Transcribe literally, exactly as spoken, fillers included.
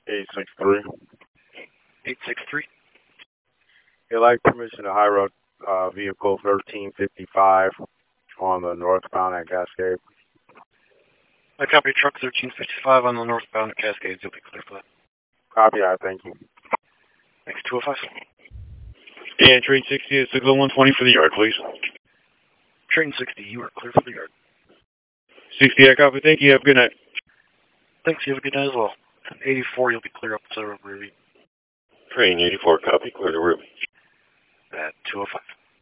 eight six three. eight six three. You'd like permission to high road uh, vehicle thirteen fifty-five on the northbound at Cascade. I copy truck thirteen fifty-five on the northbound Cascades. You'll be clear for that. Copy that, thank you. Thanks, two oh five. Yeah, train sixty is signal one twenty for the yard, please. Train sixty, you are clear for the yard. sixty, I copy. Thank you. Have a good night. Thanks, you have a good night as well. eighty-four, you'll be clear up to Ruby. Train eighty-four, copy. Clear to Ruby. At two oh five.